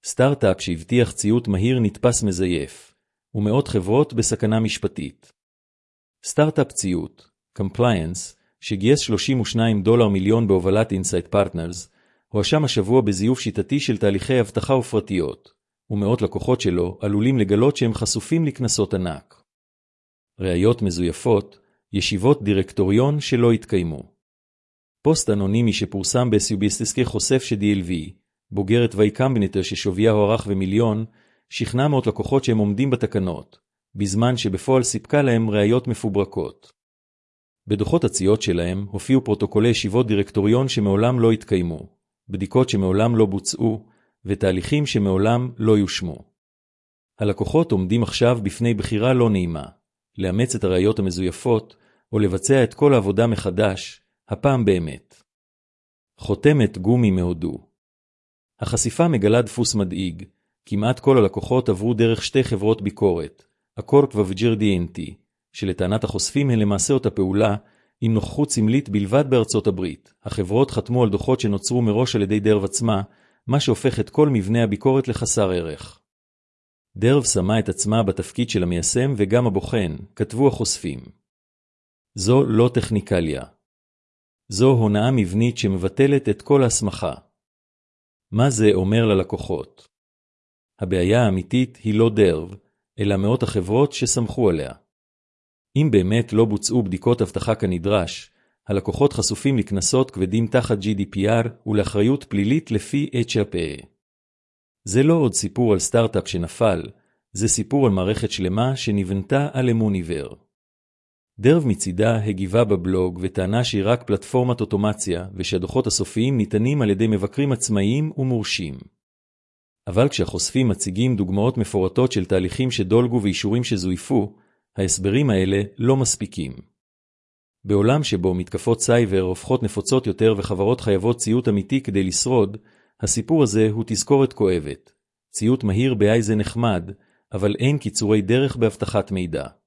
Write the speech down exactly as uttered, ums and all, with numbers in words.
סטארט-אפ שהבטיח ציות מהיר נתפס מזייף, ומאות חברות בסכנה משפטית. סטארט-אפ ציות, Compliance, שגייס שלושים ושניים דולר מיליון בהובלת Insight Partners, הואשם השבוע בזיוף שיטתי של תהליכי אבטחה ופרטיות, ומאות לקוחות שלו עלולים לגלות שהם חשופים לקנסות ענק. ראיות מזויפות, ישיבות דירקטוריון שלא התקיימו. פוסט אנונימי שפורסם ב-סוביסטסקי חושף ש-די אל וי, בוגרת Y Combinator ששוויה הוערך במיליון, שכנע מאות לקוחות שהם עומדים בתקנות, בזמן שבפועל סיפקה להם ראיות מפוברקות. בדוחות הציות שלהם הופיעו פרוטוקולי ישיבות דירקטוריון שמעולם לא התקיימו, בדיקות שמעולם לא בוצעו, ותהליכים שמעולם לא יושמו. הלקוחות עומדים עכשיו בפני בחירה לא נעימה, לאמץ את הראיות המזויפות, או לבצע את כל העבודה מחדש, הפעם באמת. חותמת גומי מהודו. החשיפה מגלה דפוס מדאיג, כמעט כל הלקוחות עברו דרך שתי חברות ביקורת, אקורק וויג'ר די אן טי, שלטענת החושפים הן למעשה אותה פעולה, עם נוכחות סמלית בלבד בארצות הברית. החברות חתמו על דוחות שנוצרו מראש על ידי דרב עצמה, מה שהופך את כל מבנה הביקורת לחסר ערך. דרב שמה את עצמה בתפקיד של המיישם וגם הבוחן, כתבו החושפים. זו לא טכניקליה. זו הונאה מבנית שמבטלת את כל ההסמכה. מה זה אומר ללקוחות? הבעיה האמיתית היא לא דרב, אלא מאות החברות שסמכו עליה. אם באמת לא בוצעו בדיקות אבטחה כנדרש, הלקוחות חשופים לקנסות כבדים תחת ג'י די פי אר ולאחריות פלילית לפי אייץ' אר פי. זה לא עוד סיפור על סטארט-אפ שנפל, זה סיפור על מערכת שלמה שנבנתה על אמון עיוור. דרב מצידה הגיבה בבלוג וטענה שהיא רק פלטפורמת אוטומציה ושהדוחות הסופיים ניתנים על ידי מבקרים עצמאיים ומורשים. אבל כשהחושפים מציגים דוגמאות מפורטות של תהליכים שדולגו ואישורים שזויפו, ההסברים האלה לא מספיקים. בעולם שבו מתקפות סייבר הופכות נפוצות יותר וחברות חייבות ציות אמיתי כדי לשרוד, הסיפור הזה הוא תזכורת כואבת. ציות מהיר ב-איי זה נחמד, אבל אין קיצורי דרך בהבטחת מידע.